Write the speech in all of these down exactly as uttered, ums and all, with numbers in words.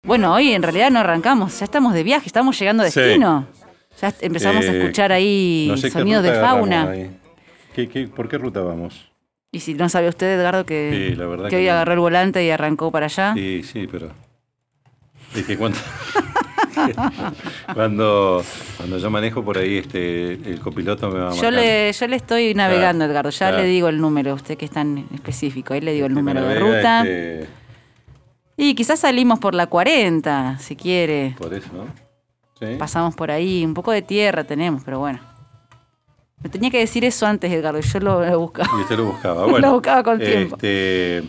Bueno, hoy en realidad no arrancamos, ya estamos de viaje, estamos llegando a destino. Sí. Ya empezamos eh, a escuchar ahí no sé sonidos de fauna. ¿Qué, qué, ¿Por qué ruta vamos? Y si no sabe usted, Edgardo, que, sí, la verdad que, que hoy no. agarró el volante y arrancó para allá. Sí, sí, pero... Es que cuando... cuando, cuando yo manejo por ahí, este el copiloto me va a marcar. Yo le, yo le estoy navegando, claro, Edgardo, ya claro. le digo el número, usted que es tan específico, ahí le digo el Este número de navega, ruta. Este... Y quizás salimos por la cuarenta, si quiere. Por eso, ¿no? ¿Sí? Pasamos por ahí, un poco de tierra tenemos, pero bueno. Me tenía que decir eso antes, Edgardo, y yo lo, lo buscaba. Y usted lo buscaba, bueno. Lo buscaba con tiempo. Este...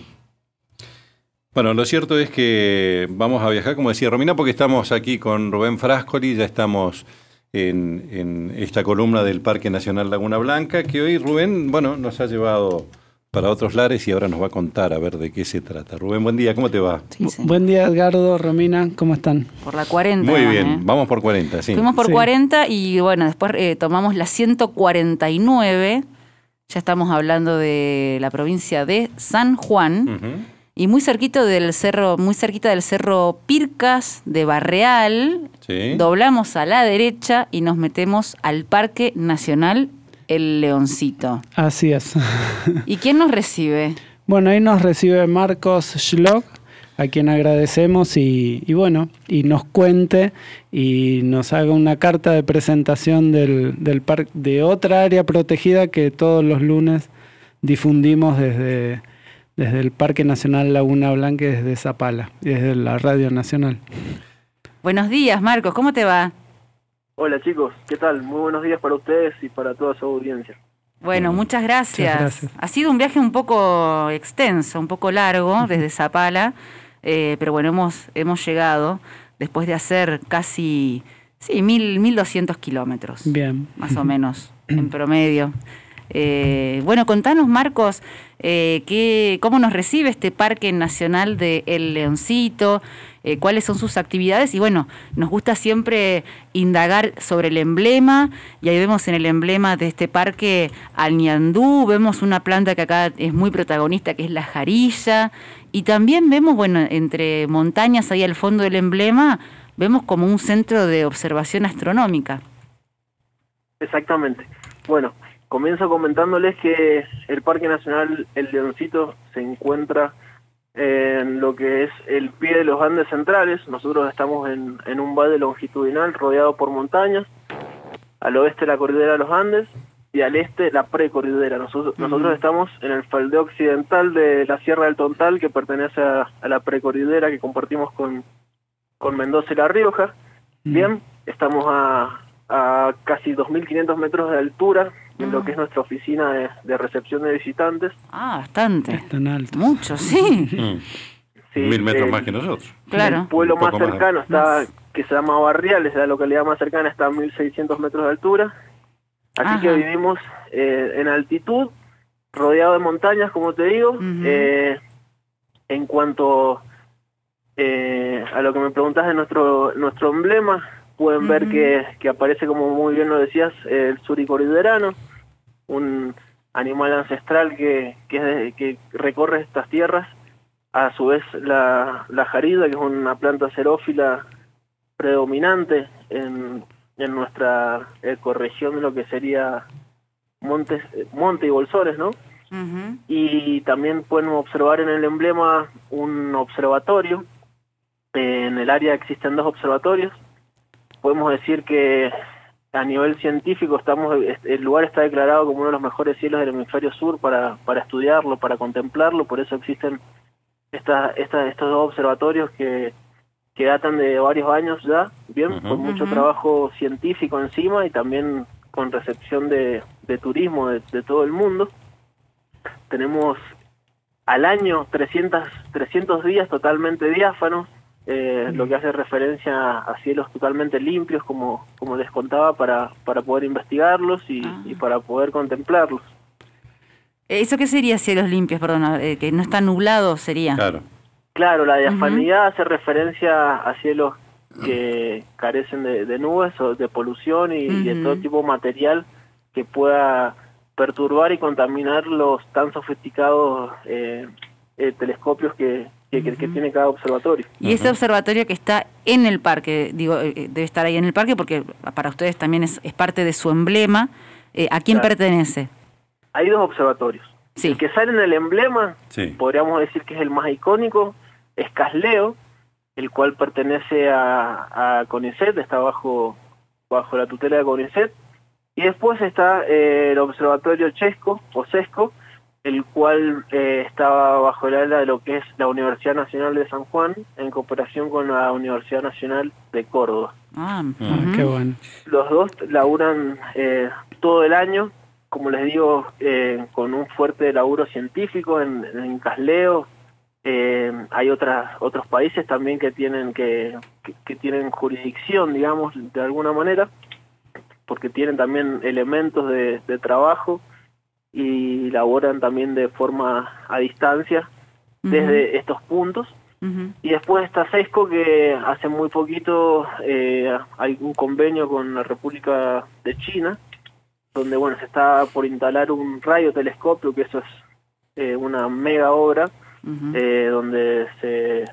Bueno, lo cierto es que vamos a viajar, como decía Romina, porque estamos aquí con Rubén Frascoli, ya estamos en, en esta columna del Parque Nacional Laguna Blanca, que hoy Rubén, bueno, nos ha llevado para otros lares y ahora nos va a contar a ver de qué se trata. Rubén, buen día, ¿cómo te va? Sí, sí. Buen día, Edgardo, Romina, ¿cómo están? Por la cuarenta. Muy bien, ¿eh? Vamos por cuarenta, sí. Fuimos por sí. cuarenta y bueno, después eh, tomamos la ciento cuarenta y nueve, ya estamos hablando de la provincia de San Juan. Uh-huh. Y muy cerquita del cerro, muy cerquita del cerro Pircas de Barreal, sí. Doblamos a la derecha y nos metemos al Parque Nacional El Leoncito. Así es. ¿Y quién nos recibe? Bueno, ahí nos recibe Marcos Schlock, a quien agradecemos y, y bueno, y nos cuente y nos haga una carta de presentación del, del parque, de otra área protegida que todos los lunes difundimos desde... desde el Parque Nacional Laguna Blanca y desde Zapala, y desde la Radio Nacional. Buenos días, Marcos, ¿cómo te va? Hola chicos, ¿qué tal? Muy buenos días para ustedes y para toda su audiencia. Bueno, muchas gracias. Muchas gracias. Ha sido un viaje un poco extenso, un poco largo desde Zapala, eh, pero bueno, hemos, hemos llegado después de hacer casi, sí, mil, mil doscientos kilómetros. Bien. Más o menos, en promedio. Eh, bueno, contanos, Marcos, eh, qué, cómo nos recibe este Parque Nacional de El Leoncito, eh, cuáles son sus actividades y bueno, nos gusta siempre indagar sobre el emblema y ahí vemos en el emblema de este parque al ñandú, vemos una planta que acá es muy protagonista que es la jarilla y también vemos, bueno, entre montañas ahí al fondo del emblema, vemos como un centro de observación astronómica. Exactamente. Bueno, comienzo comentándoles que el Parque Nacional El Leoncito se encuentra en lo que es el pie de los Andes centrales. Nosotros estamos en, en un valle longitudinal rodeado por montañas, al oeste la cordillera de los Andes y al este la precordillera. Nosotros, mm. nosotros estamos en el faldeo occidental de la Sierra del Tontal, que pertenece a, a la precordillera que compartimos con, con Mendoza y La Rioja. Mm. Bien, estamos a, a casi dos mil quinientos metros de altura, en lo que es nuestra oficina de, de recepción de visitantes. Ah, bastante. Es tan alto. Mucho, sí. Mm. Sí Mil metros eh, más que nosotros. Claro. El pueblo más cercano más. está, que se llama Barriales, la localidad más cercana está a mil seiscientos metros de altura. Así Ajá. que vivimos eh, en altitud, rodeado de montañas, como te digo. Uh-huh. eh, en cuanto eh, a lo que me preguntas de nuestro nuestro emblema, pueden uh-huh. ver que, que aparece, como muy bien lo decías, el suricoriderano, un animal ancestral que, que, es de, que recorre estas tierras. A su vez la, la jarida, que es una planta xerófila predominante en, en nuestra ecorregión de lo que sería montes, monte y bolsones, ¿no? Uh-huh. Y también pueden observar en el emblema un observatorio. En el área existen dos observatorios. Podemos decir que a nivel científico estamos el lugar está declarado como uno de los mejores cielos del hemisferio sur para, para estudiarlo, para contemplarlo. Por eso existen esta, esta, estos dos observatorios que, que datan de varios años ya, bien, uh-huh. con mucho uh-huh. trabajo científico encima y también con recepción de, de turismo de, de todo el mundo. Tenemos al año trescientos, trescientos días totalmente diáfanos, eh, uh-huh. lo que hace referencia a cielos totalmente limpios, como, como les contaba, para, para poder investigarlos y, uh-huh. y para poder contemplarlos. ¿Eso qué sería cielos limpios, perdón, eh, que no está nublado sería? Claro. Claro, la diafanidad uh-huh. hace referencia a cielos que carecen de, de nubes o de polución y, uh-huh. y de todo tipo de material que pueda perturbar y contaminar los tan sofisticados eh, eh, telescopios que, que, uh-huh. que, que tiene cada observatorio. Y uh-huh. ese observatorio que está en el parque, digo, debe estar ahí en el parque porque para ustedes también es, es parte de su emblema. Eh, ¿A quién claro. pertenece? Hay dos observatorios. Sí. El que sale en el emblema, sí. podríamos decir que es el más icónico, es Casleo, el cual pertenece a, a CONICET, está bajo, bajo la tutela de CONICET. Y después está eh, el observatorio Chesco, o Sesco, el cual eh, estaba bajo el ala de lo que es la Universidad Nacional de San Juan, en cooperación con la Universidad Nacional de Córdoba. Ah, uh-huh. Qué bueno. Los dos laburan eh, todo el año, como les digo, eh, con un fuerte laburo científico en, en Casleo. Eh, hay otras otros países también que tienen que, que, que tienen jurisdicción, digamos, de alguna manera, porque tienen también elementos de, de trabajo y laboran también de forma a distancia desde uh-huh. estos puntos. Uh-huh. Y después está Sesco, que hace muy poquito eh, hay un convenio con la República de China, donde bueno se está por instalar un radiotelescopio, que eso es eh, una mega obra, uh-huh. eh, donde se,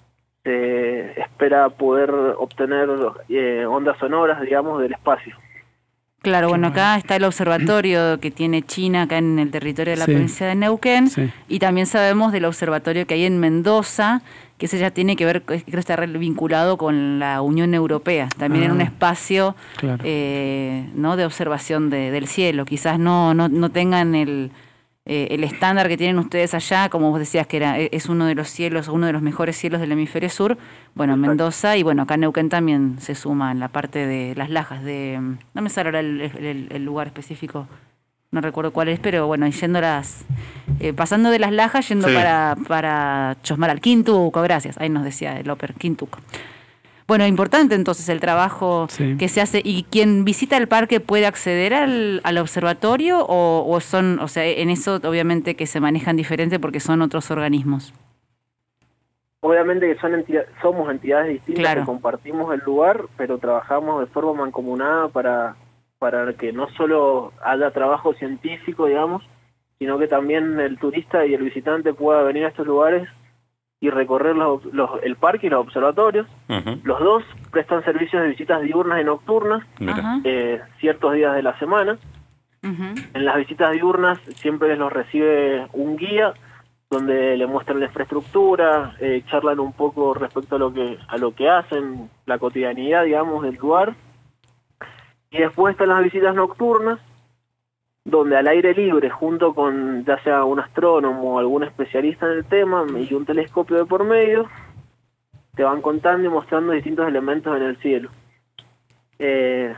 se espera poder obtener eh, ondas sonoras, digamos, del espacio. Claro, bueno, acá está el observatorio que tiene China acá en el territorio de la sí. provincia de Neuquén, sí. y también sabemos del observatorio que hay en Mendoza, que ese ya tiene que ver, creo que está vinculado con la Unión Europea, también ah, en un espacio claro. eh, ¿no? de observación de, del cielo. Quizás no, no, no tengan el, eh, el estándar que tienen ustedes allá, como vos decías que era es uno de los cielos, uno de los mejores cielos del hemisferio sur, bueno, exacto. Mendoza, y bueno, acá Neuquén también se suma en la parte de las lajas, de no me sale ahora el, el, el lugar específico, no recuerdo cuál es, pero bueno, yendo las, eh, pasando de las lajas, yendo sí. para, para Chosmal, Quintuco, gracias, ahí nos decía el Oper, Quintuco. Bueno, importante entonces el trabajo sí. que se hace. ¿Y quien visita el parque puede acceder al, al observatorio o, o son, o sea, en eso obviamente que se manejan diferente porque son otros organismos? Obviamente que son entidades, somos entidades distintas claro. que compartimos el lugar, pero trabajamos de forma mancomunada para, para que no solo haya trabajo científico, digamos, sino que también el turista y el visitante pueda venir a estos lugares y recorrer los, los, el parque y los observatorios. Uh-huh. Los dos prestan servicios de visitas diurnas y nocturnas, uh-huh. eh, ciertos días de la semana. Uh-huh. En las visitas diurnas siempre los recibe un guía, donde le muestran la infraestructura, eh, charlan un poco respecto a lo que a lo que hacen, la cotidianidad, digamos, del lugar. Y después están las visitas nocturnas, donde al aire libre, junto con ya sea un astrónomo o algún especialista en el tema y un telescopio de por medio, te van contando y mostrando distintos elementos en el cielo. Eh,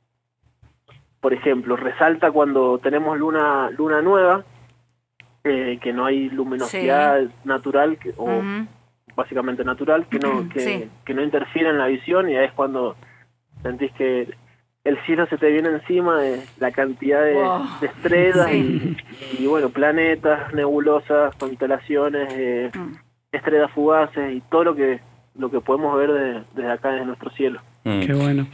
por ejemplo, resalta cuando tenemos luna luna nueva, eh, que no hay luminosidad sí. natural, que, o uh-huh. básicamente natural, que no que, sí. que no interfiere en la visión, y ahí es cuando sentís que el cielo se te viene encima de la cantidad de, wow. de estrellas sí. y, y, bueno, planetas, nebulosas, constelaciones, eh, mm. estrellas fugaces y todo lo que lo que podemos ver de, desde acá, desde nuestro cielo. Mm. Qué bueno.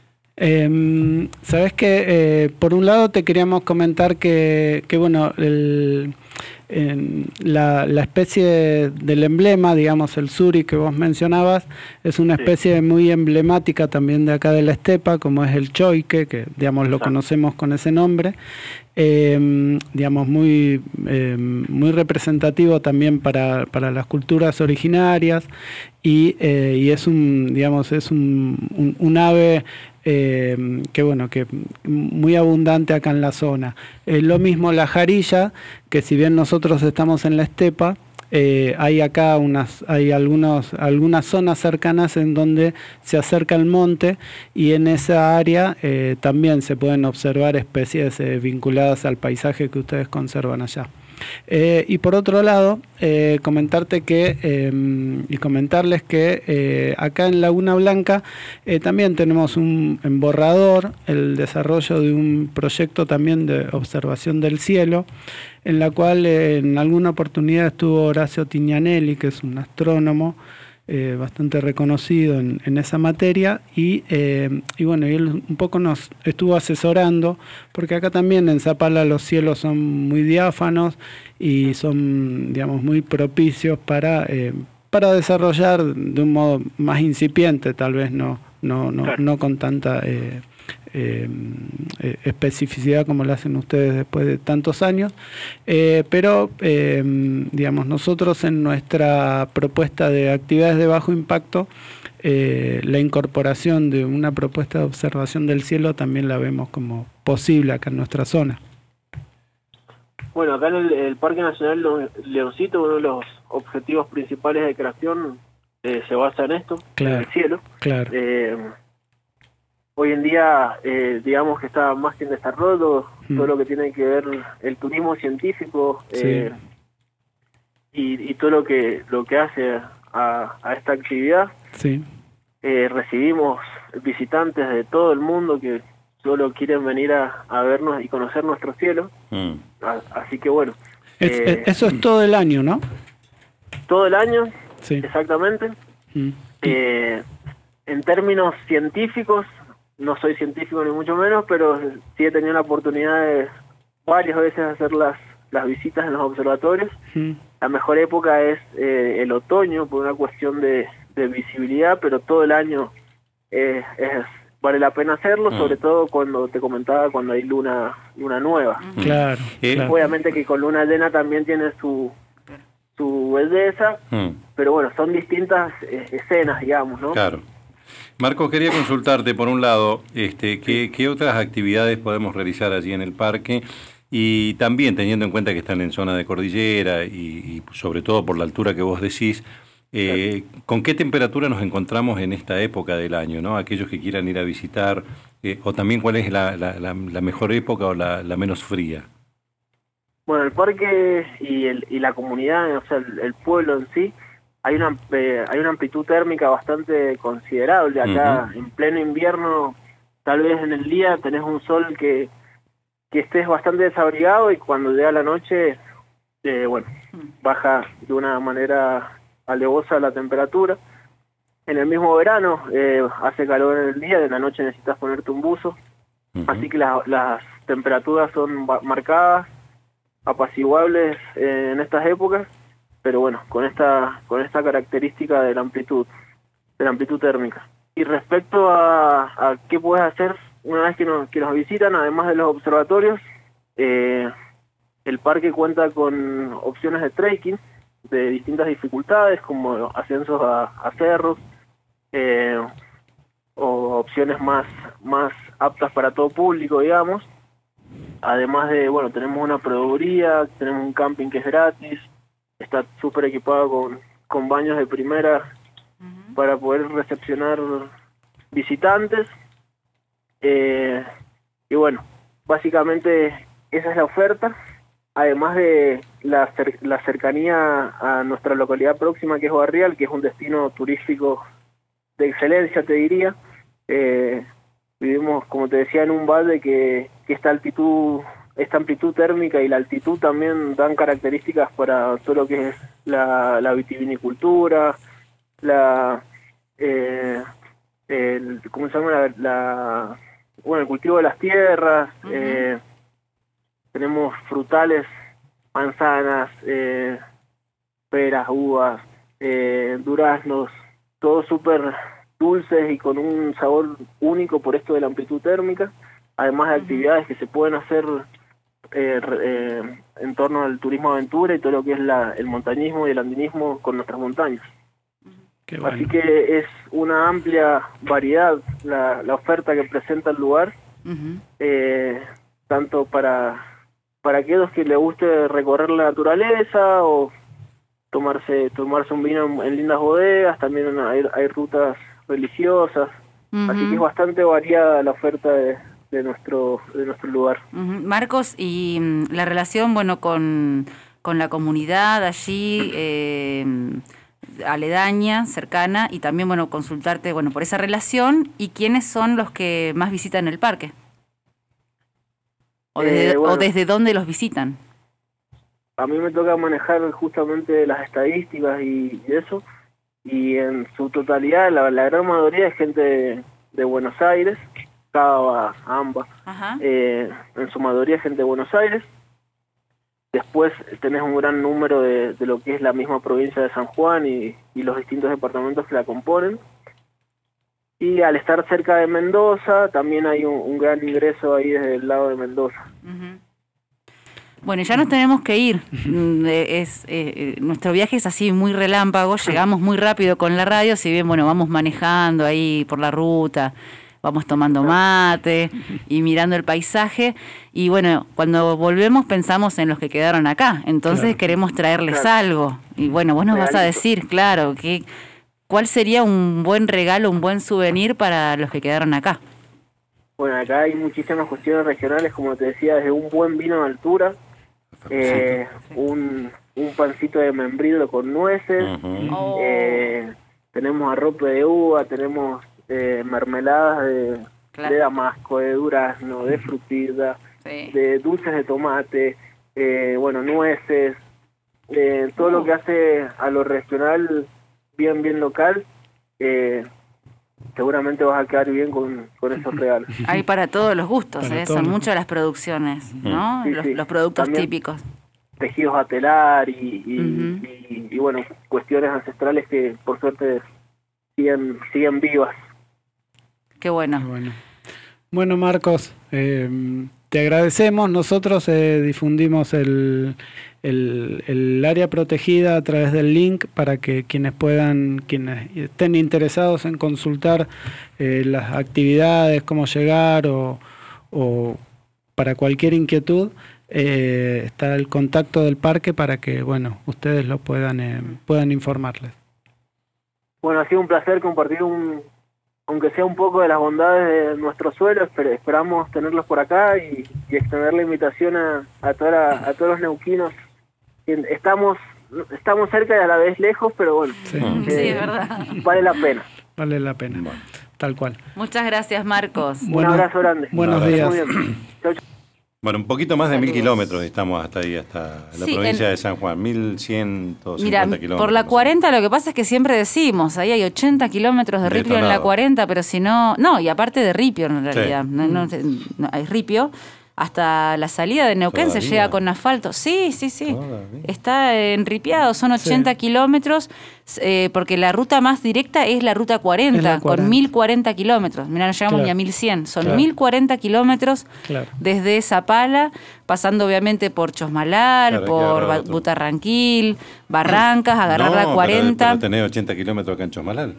Eh, Sabes que, eh, por un lado, te queríamos comentar que, que bueno, el... En la, la especie del emblema, digamos el suri que vos mencionabas, es una especie sí. muy emblemática también de acá de la estepa, como es el choique, que digamos lo conocemos con ese nombre, eh, digamos muy, eh, muy representativo también para, para las culturas originarias, y, eh, y es un, digamos, es un, un, un ave Eh, que bueno, que muy abundante acá en la zona. Eh, lo mismo la jarilla, que si bien nosotros estamos en la estepa, eh, hay acá unas, hay algunos, algunas zonas cercanas en donde se acerca el monte, y en esa área eh, también se pueden observar especies eh, vinculadas al paisaje que ustedes conservan allá. Eh, y por otro lado, eh, comentarte que eh, y comentarles que eh, acá en Laguna Blanca eh, también tenemos un borrador, el desarrollo de un proyecto también de observación del cielo, en la cual eh, en alguna oportunidad estuvo Horacio Tignanelli, que es un astrónomo Eh, bastante reconocido en, en esa materia, y, eh, y bueno, y él un poco nos estuvo asesorando, porque acá también en Zapala los cielos son muy diáfanos y son, digamos, muy propicios para, eh, para desarrollar de un modo más incipiente, tal vez no, no, no, Claro. no con tanta eh, eh, eh, especificidad como lo hacen ustedes después de tantos años, eh, pero eh, digamos, nosotros en nuestra propuesta de actividades de bajo impacto, eh, la incorporación de una propuesta de observación del cielo también la vemos como posible acá en nuestra zona. Bueno, acá en el, el Parque Nacional Leoncito, uno de los objetivos principales de creación eh, se basa en esto, Claro, en el cielo. claro. Eh, hoy en día, eh, digamos que está más que en desarrollo, Mm. todo lo que tiene que ver el turismo científico eh, Sí. y, y todo lo que lo que hace a, a esta actividad. Sí. Eh, recibimos visitantes de todo el mundo que solo quieren venir a, a vernos y conocer nuestro cielo. Mm. A- así que bueno, Es- eh, eso es todo el año, ¿no? todo el año, Sí. exactamente. Mm. Eh, en términos científicos, no soy científico ni mucho menos, pero sí he tenido la oportunidad de varias veces hacer las, las visitas en los observatorios. Mm. La mejor época es eh, el otoño por una cuestión de, de visibilidad, pero todo el año eh, es vale la pena hacerlo, Mm. sobre todo cuando te comentaba cuando hay luna luna nueva. Claro, Eh, claro. Obviamente que con luna llena también tiene su su belleza, Mm. pero bueno, son distintas eh, escenas, digamos, ¿no? Claro. Marcos, quería consultarte, por un lado, este, ¿qué, qué otras actividades podemos realizar allí en el parque? Y también, teniendo en cuenta que están en zona de cordillera y, y sobre todo por la altura que vos decís, eh, ¿con qué temperatura nos encontramos en esta época del año, ¿no? Aquellos que quieran ir a visitar, eh, o también cuál es la, la, la, la mejor época o la, la menos fría. Bueno, el parque y, el, y la comunidad, o sea, el, el pueblo en sí, hay una eh, hay una amplitud térmica bastante considerable. Acá, Ujú. en pleno invierno, tal vez en el día tenés un sol que, que estés bastante desabrigado y cuando llega la noche, eh, bueno, baja de una manera alevosa la temperatura. En el mismo verano eh, hace calor en el día, de la noche necesitas ponerte un buzo. Ujú. Así que la- las temperaturas son ba- marcadas, apaciguables eh, en estas épocas, pero bueno, con esta con esta característica de la amplitud, de la amplitud térmica. Y respecto a, a qué puedes hacer una vez que nos, que nos visitan, además de los observatorios, eh, el parque cuenta con opciones de trekking de distintas dificultades, como ascensos a, a cerros, eh, o opciones más, más aptas para todo público, digamos. Además de, bueno, tenemos una proveeduría, tenemos un camping que es gratis, está súper equipado con, con baños de primera para poder recepcionar visitantes. Eh, y bueno, básicamente esa es la oferta, además de la, cer la cercanía a nuestra localidad próxima, que es Barrial, que es un destino turístico de excelencia, te diría. Eh, vivimos, como te decía, en un valle que, que esta altitud, esta amplitud térmica y la altitud también dan características para todo lo que es la, la vitivinicultura, la eh, el, ¿cómo se llama? La, la, bueno, el cultivo de las tierras. Uh-huh. eh, tenemos frutales, manzanas, eh, peras, uvas, eh, duraznos, todo súper dulces y con un sabor único por esto de la amplitud térmica, además de uh-huh. actividades que se pueden hacer eh, eh, en torno al turismo aventura y todo lo que es la, el montañismo y el andinismo con nuestras montañas. Uh-huh. Bueno. Así que es una amplia variedad la, la oferta que presenta el lugar, uh-huh. eh, tanto para, para aquellos que les guste recorrer la naturaleza o tomarse tomarse un vino en, en lindas bodegas, también hay, hay rutas religiosas, uh-huh. así que es bastante variada la oferta de, de nuestro de nuestro lugar. Uh-huh. Marcos, y mm, la relación, bueno, con, con la comunidad allí, eh, aledaña, cercana, y también, bueno, consultarte, bueno, por esa relación, y quiénes son los que más visitan el parque, o desde, eh, bueno, o desde dónde los visitan. A mí me toca manejar justamente las estadísticas y, y eso, y en su totalidad, la, la gran mayoría es gente de, de Buenos Aires, Cava, Amba, eh, en su mayoría gente de Buenos Aires. Después tenés un gran número de, de lo que es la misma provincia de San Juan y, y los distintos departamentos que la componen. Y al estar cerca de Mendoza, también hay un, un gran ingreso ahí desde el lado de Mendoza. Uh-huh. Bueno, ya nos tenemos que ir. es, eh, nuestro viaje es así muy relámpago, llegamos muy rápido con la radio, si bien, bueno, vamos manejando ahí por la ruta, vamos tomando mate y mirando el paisaje, y bueno, cuando volvemos pensamos en los que quedaron acá, entonces claro. queremos traerles claro. algo, y bueno, vos nos Realito. vas a decir, claro, que, ¿cuál sería un buen regalo, un buen souvenir para los que quedaron acá? Bueno, acá hay muchísimas cuestiones regionales, como te decía, desde un buen vino de altura, eh, un, un pancito de membrillo con nueces, uh-huh. eh, tenemos arrope de uva, tenemos eh, mermeladas de, claro. de damasco, de durazno, de frutilla, sí. de dulces de tomate, eh, bueno, nueces, eh, todo uh. lo que hace a lo regional bien, bien local, eh, seguramente vas a quedar bien con, con esos regalos. Hay para todos los gustos, eh, son muchas las producciones, ¿no? Sí, los, sí. los productos También típicos. Tejidos a telar y, y, uh-huh. y, y, bueno, cuestiones ancestrales que por suerte siguen, siguen vivas. Qué bueno. Qué bueno. Bueno, Marcos, eh, te agradecemos. Nosotros eh, difundimos el, el, el área protegida a través del link para que quienes puedan, quienes estén interesados en consultar eh, las actividades, cómo llegar o, o para cualquier inquietud, eh, está el contacto del parque para que, bueno, ustedes lo puedan, eh, puedan informarles. Bueno, ha sido un placer compartir un... aunque sea un poco de las bondades de nuestro suelo, esper- esperamos tenerlos por acá y, y extender la invitación a, a, toda la, a todos los neuquinos. Estamos estamos cerca y a la vez lejos, pero bueno, sí, eh, sí es verdad. Vale la pena. Vale la pena, bueno, tal cual. Muchas gracias, Marcos. Un bueno, abrazo grande. Buenos días. Chau, chau. Bueno, un poquito más de Saludos. mil kilómetros estamos hasta ahí, hasta la sí, provincia en, de San Juan, mil ciento cincuenta Mira, kilómetros. Por la cuarenta lo que pasa es que siempre decimos, ahí hay ochenta kilómetros de ripio en la cuarenta, pero si no, no, y aparte de ripio en realidad, sí. no, no, no, hay ripio, hasta la salida de Neuquén ¿Todavía? se llega con asfalto. Sí, sí, sí, Todavía. está enripiado, son ochenta sí. kilómetros, eh, porque la ruta más directa es la ruta cuarenta, la cuarenta. Con mil cuarenta kilómetros. Mirá, no llegamos claro. ni a mil cien, son claro. mil cuarenta kilómetros claro. desde Zapala, pasando obviamente por Chosmalal, claro, por ba- Butarranquil, Barrancas, agarrar no, la cuarenta. Pero, pero tenés ochenta kilómetros acá en Chosmalal.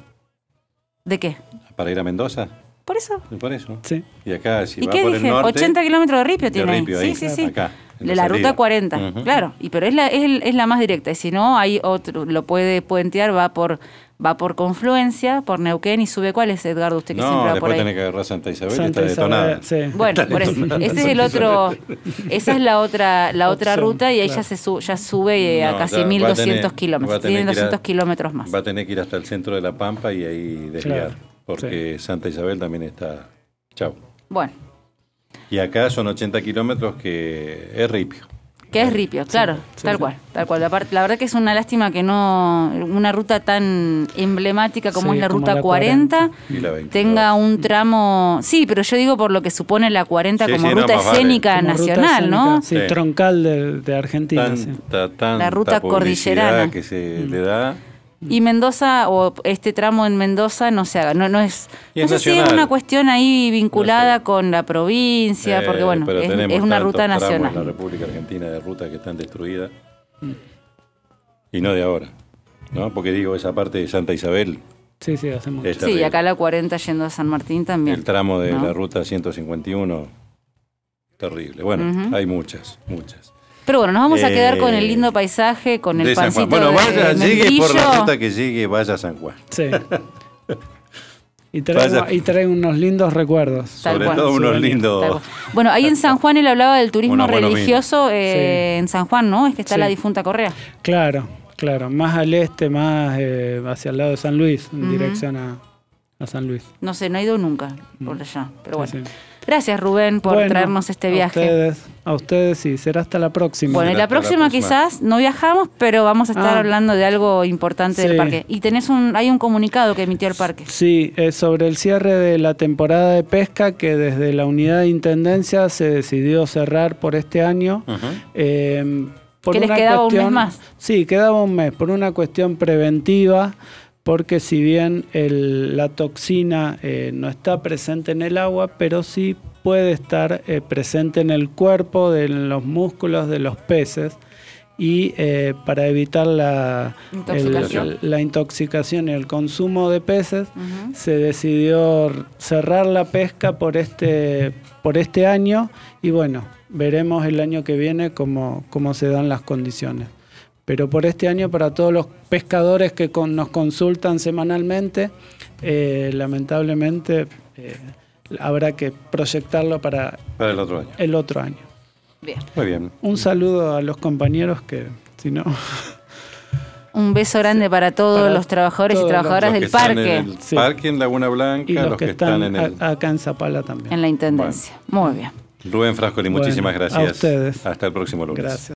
¿De qué? ¿Para ir a Mendoza? ¿Por eso? Por eso. Sí. Y acá, si ¿Y va qué por dije? el norte... ochenta kilómetros de ripio tiene. De ripio ahí, sí, sí, sí. Acá, de la, la ruta cuarenta, uh-huh. claro. Y pero es la, es, el, es la más directa. Y si no, hay otro, lo puede puentear, va por va por Confluencia, por Neuquén y sube. ¿Cuál es, Edgardo? Usted que no, siempre va por ahí. No, después tiene que agarrar Santa Isabel Santa y está detonada. Sí. Bueno, por eso, ese es el otro, esa es la otra la otra Opción, ruta y ahí claro. ya se su, ya sube no, a casi mil doscientos kilómetros. Tiene doscientos kilómetros más. Va a tener que ir hasta el centro de La Pampa y ahí desviar. Claro. Porque sí. Santa Isabel también está... Chau. Bueno. Y acá son ochenta kilómetros que es ripio. Que es ripio, claro, sí, tal sí, cual, tal cual. La, la verdad que es una lástima que no una ruta tan emblemática como sí, es la ruta la cuarenta, cuarenta tenga un tramo... Sí, pero yo digo por lo que supone la cuarenta sí, como sí, ruta no, escénica vale. nacional, ruta escénica, ¿no? Sí, sí, troncal de, de Argentina. Tan, sí. ta, tan, la ruta cordillerana. Que se mm. le da... Y Mendoza, o este tramo en Mendoza, no se haga. No, no es, no es sé si es una cuestión ahí vinculada no sé. con la provincia, eh, porque bueno, es, es una ruta nacional. En la República Argentina de rutas que están destruidas. Mm. Y no de ahora, ¿no? Porque digo, esa parte de Santa Isabel. Sí, sí, hace mucho. Sí, y acá la cuarenta yendo a San Martín también. El tramo de ¿no? la ruta ciento cincuenta y uno, terrible. Bueno, uh-huh. hay muchas, muchas. Pero bueno, nos vamos a quedar eh, con el lindo paisaje, con el pancito bueno, vaya, de sigue por la ruta que sigue, vaya a San Juan. Sí. Y trae, y trae unos lindos recuerdos. Tal Sobre cual. todo unos lindos... Bueno, ahí en San Juan él hablaba del turismo religioso eh, sí. en San Juan, ¿no? Es que está sí. la difunta Correa. Claro, claro. Más al este, más eh, hacia el lado de San Luis, en uh-huh. dirección a, a San Luis. No sé, no he ido nunca por allá, pero bueno. Sí, sí. Gracias, Rubén, por bueno, traernos este viaje. A ustedes, a ustedes y será hasta la próxima. Bueno, y la próxima, la próxima quizás no viajamos, pero vamos a estar ah, hablando de algo importante sí. del parque. Y tenés un, hay un comunicado que emitió el parque. Sí, es sobre el cierre de la temporada de pesca que desde la unidad de intendencia se decidió cerrar por este año. Uh-huh. Eh, por ¿Que les una quedaba cuestión, un mes más? Sí, quedaba un mes, por una cuestión preventiva, porque si bien el, la toxina eh, no está presente en el agua, pero sí puede estar eh, presente en el cuerpo, de, en los músculos de los peces, y eh, para evitar la intoxicación. El, la intoxicación y el consumo de peces, uh-huh. se decidió cerrar la pesca por este, por este año, y bueno, veremos el año que viene cómo, cómo se dan las condiciones. Pero por este año, para todos los pescadores que con, nos consultan semanalmente, eh, lamentablemente eh, habrá que proyectarlo para, para el otro año. El otro año. Bien. Muy bien. Un saludo a los compañeros que, si no... Un beso grande sí, para todos para los trabajadores todos y trabajadoras del parque. En el sí. parque en Laguna Blanca, y los, los que, que están, están en el... acá en Zapala también. En la Intendencia. Bueno. Muy bien. Rubén Frascoli, muchísimas bueno, gracias. A ustedes. Hasta el próximo lunes. Gracias.